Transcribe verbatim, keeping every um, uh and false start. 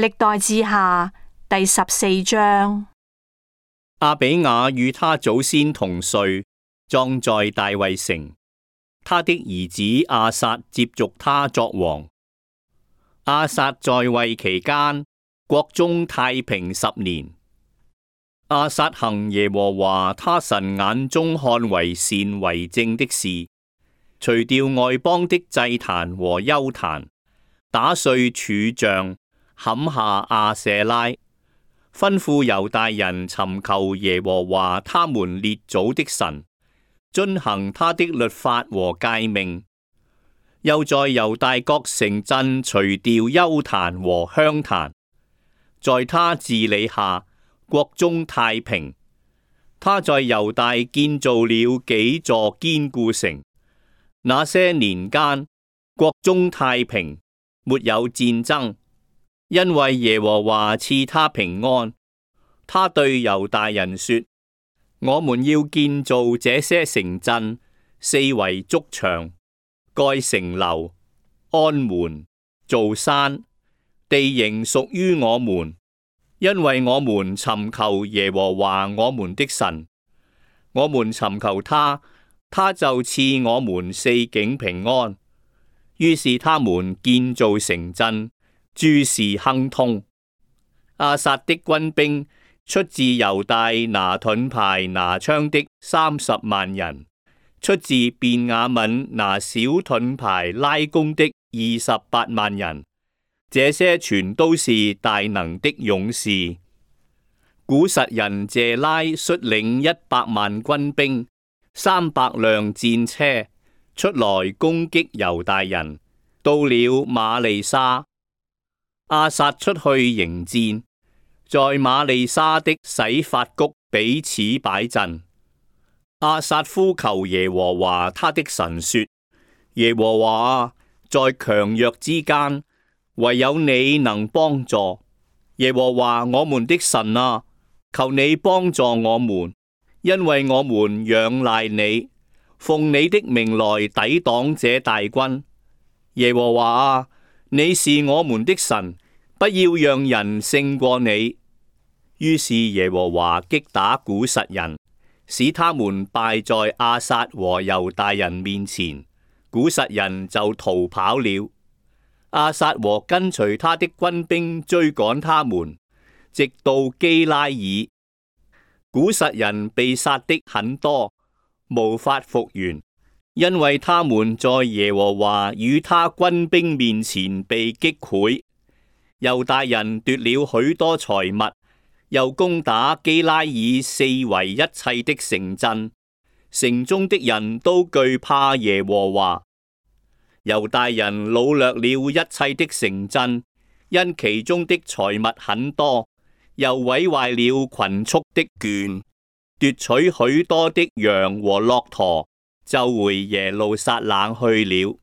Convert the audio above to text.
歷代志下第十四章。 亞比雅與他祖先同睡，葬在大衛城。他的兒子亞撒接續他作王。亞撒在位期間，國中太平十年。亞撒行耶和華他神眼中看為善為正的事，除掉外邦的祭壇和邱壇，打碎柱像，砍下亞舍拉，吩咐猶大人尋求耶和華他們列祖的神，遵行他的律法和誡命，又在猶大各城鎮除掉邱壇和香壇。在他治理下，國中太平。他在猶大建造了幾座堅固城。那些年間，國中太平，沒有戰爭，因為耶和華賜他平安。他對猶大人說：我們要建造這些城鎮，四圍築牆，蓋城樓，安門，造山，地形屬於我們，因為我們尋求耶和華我們的神。我們尋求他，他就賜我們四境平安。於是他們建造城鎮，諸事亨通。亞撒的軍兵出自猶大拿盾牌拿槍的三十萬人，出自便雅憫拿小盾牌拉弓的二十八萬人。這些全都是大能的勇士。古實人謝拉率領一百萬軍兵，三百輛戰車，出來攻擊猶大人，到了瑪利沙。亞撒出去迎戰，在瑪利沙的洗法谷彼此擺陣。亞撒呼求耶和華他的神說：耶和華在強弱之間，唯有你能幫助。耶和華我們的神啊，求你幫助我們，因為我們仰賴你，奉你的名來抵擋這大軍。耶和華啊，你是我們的神，不要讓人勝過你。於是耶和華擊打古實人，使他們敗在亞撒和猶大人面前，古實人就逃跑了。亞撒和跟隨他的軍兵追趕他們，直到基拉耳。古實人被殺的很多，無法復原，因為他們在耶和華與他軍兵面前被擊潰。猶大人奪了許多財物，又攻打基拉耳四圍一切的城鎮，城中的人都懼怕耶和華。猶大人擄掠了一切的城鎮，因其中的財物很多，又毀壞了群畜的圈，奪取許多的羊和駱駝，就回耶路撒冷去了。